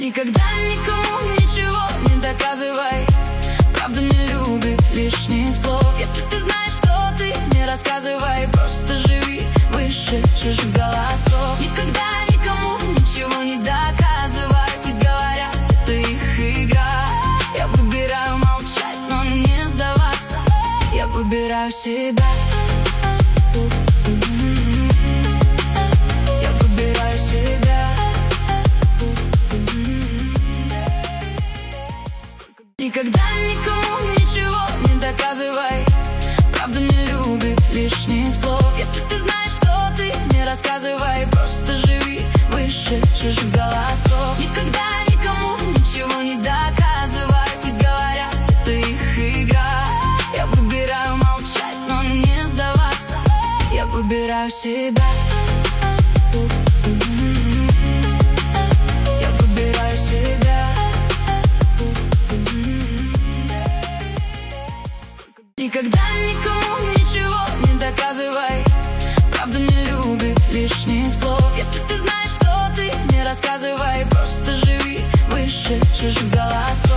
Никогда никому ничего не доказывай. Правда не любит лишних слов. Если ты знаешь, кто ты, не рассказывай. Просто живи выше чужих голосов. Никогда никому ничего не доказывай. Пусть говорят, это их игра. Я выбираю молчать, но не сдаваться. Я выбираю себя. Я выбираю себя. Никогда никому ничего не доказывай. Правда не любит лишних слов. Если ты знаешь, кто ты, не рассказывай. Просто живи выше чужих голосов. Никогда никому ничего не доказывай. Пусть говорят, это их игра. Я выбираю молчать, но не сдаваться. Я выбираю себя. Я выбираю себя. Никогда никому ничего не доказывай. Правда не любит лишних слов. Если ты знаешь, кто ты, не рассказывай. Просто живи выше чужих голосов.